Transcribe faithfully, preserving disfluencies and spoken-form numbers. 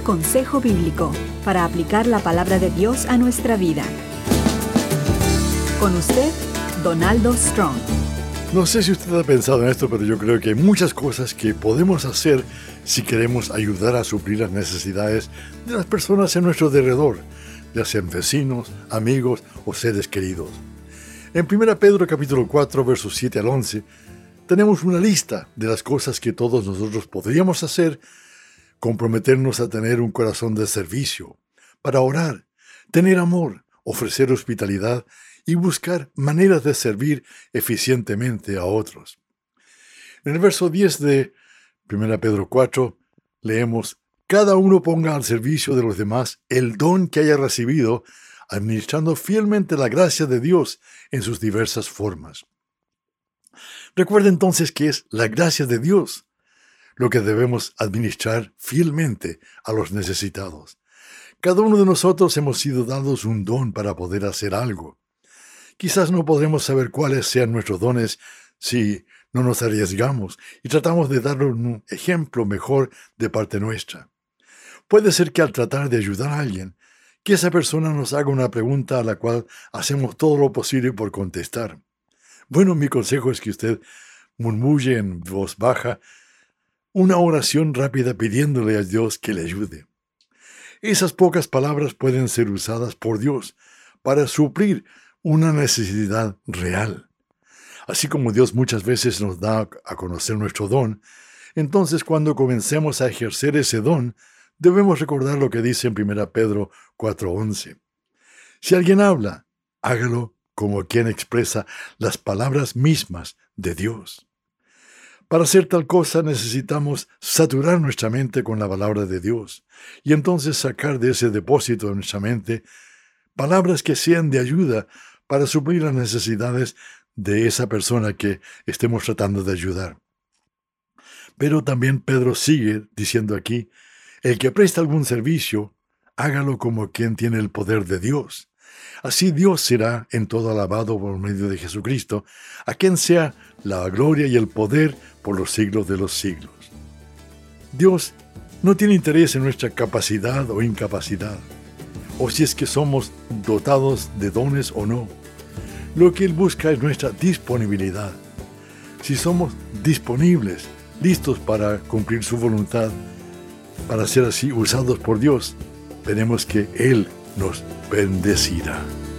consejo bíblico para aplicar la palabra de Dios a nuestra vida. Con usted, Donaldo Strong. No sé si usted ha pensado en esto, pero yo creo que hay muchas cosas que podemos hacer si queremos ayudar a suplir las necesidades de las personas en nuestro alrededor, ya sean vecinos, amigos o seres queridos. En primera Pedro capítulo cuatro, versos siete al once, tenemos una lista de las cosas que todos nosotros podríamos hacer: comprometernos a tener un corazón de servicio, para orar, tener amor, ofrecer hospitalidad y buscar maneras de servir eficientemente a otros. En el verso diez de primera Pedro cuatro leemos: cada uno ponga al servicio de los demás el don que haya recibido, administrando fielmente la gracia de Dios en sus diversas formas. Recuerda entonces que es la gracia de Dios lo que debemos administrar fielmente a los necesitados. Cada uno de nosotros hemos sido dados un don para poder hacer algo. Quizás no podremos saber cuáles sean nuestros dones si no nos arriesgamos y tratamos de dar un ejemplo mejor de parte nuestra. Puede ser que al tratar de ayudar a alguien, que esa persona nos haga una pregunta a la cual hacemos todo lo posible por contestar. Bueno, mi consejo es que usted murmure en voz baja una oración rápida pidiéndole a Dios que le ayude. Esas pocas palabras pueden ser usadas por Dios para suplir una necesidad real. Así como Dios muchas veces nos da a conocer nuestro don, entonces cuando comencemos a ejercer ese don, debemos recordar lo que dice en primera Pedro cuatro once. Si alguien habla, hágalo como quien expresa las palabras mismas de Dios. Para hacer tal cosa necesitamos saturar nuestra mente con la palabra de Dios y entonces sacar de ese depósito de nuestra mente palabras que sean de ayuda para suplir las necesidades de esa persona que estemos tratando de ayudar. Pero también Pedro sigue diciendo aquí: el que presta algún servicio, hágalo como quien tiene el poder de Dios. Así Dios será en todo alabado por medio de Jesucristo, a quien sea la gloria y el poder por los siglos de los siglos. Dios no tiene interés en nuestra capacidad o incapacidad, o si es que somos dotados de dones o no. Lo que Él busca es nuestra disponibilidad. Si somos disponibles, listos para cumplir su voluntad, para ser así usados por Dios, veremos que Él nos bendecirá.